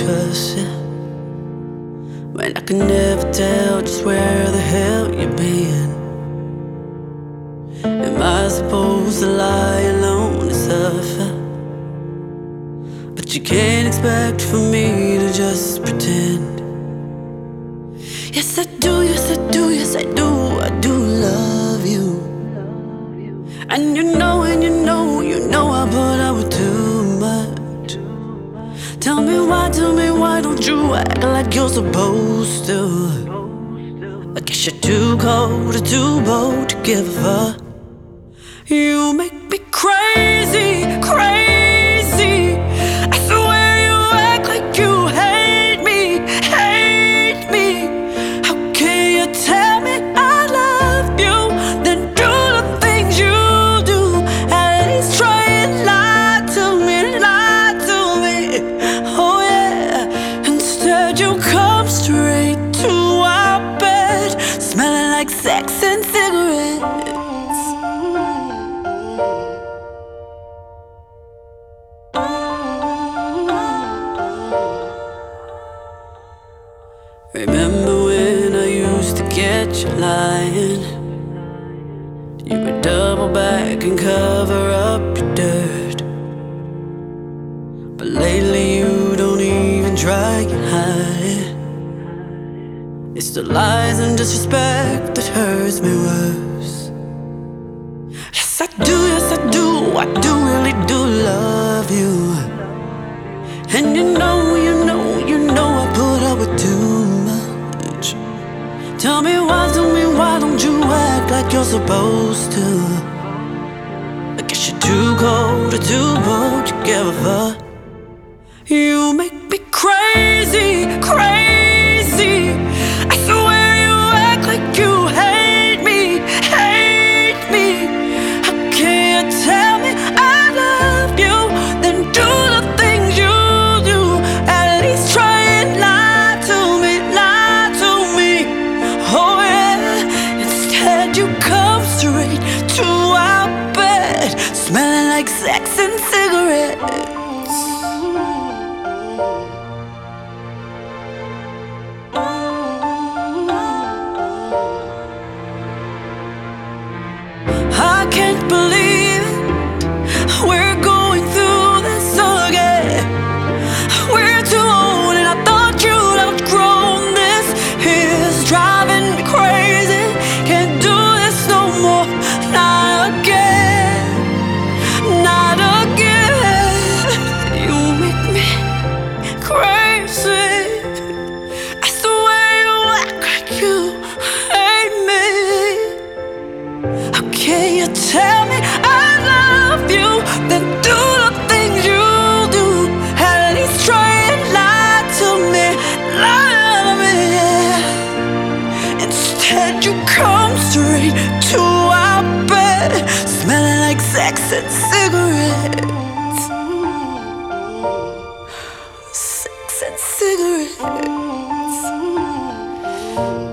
trust you when I can never tell just where the hell you've been? Am I supposed to lie alone and suffer? But you can't expect for me to just pretend. Yes I do, yes I do, yes I do, I do love you. And you know, and you know I put up with too much. Tell me why don't you act like you're supposed to? I guess you're too cold or too bold to give a fuck. You make me crazy, crazy. I swear you act like you hate me, hate me. How can you tell me I love you, then do the things you do? At least try and lie to me, lie to me. Oh yeah, instead you come straight to our bed, smelling like sex and cigarettes. Remember when I used to catch you lying? You would double back and cover up your dirt. But lately you don't even try and hide it. It's the lies and disrespect that hurts me worse. Yes I do, I do really do love you. And you know I put up with too much. Tell me why don't you act like you're supposed to? I guess you're too cold or too bold to give a fuck. You make me crazy, crazy. I swear you act like you hate me, hate me. How can you tell me I love you, then do the things you do? At least try and lie to me, lie to me. Oh yeah, instead you come straight to our bed, smelling like sex and cigarettes. I can't believe it, we're going through this again. We're too old and I thought you'd outgrown this. It's driving me crazy, can't do this no more. Not again, not again. You make me crazy. I swear you act like you hate me. How can you tell me I love you, then do the things you do? At least try and lie to me, lie to me. Instead you come straight to our bed, smelling like sex and cigarettes. Sex and cigarettes.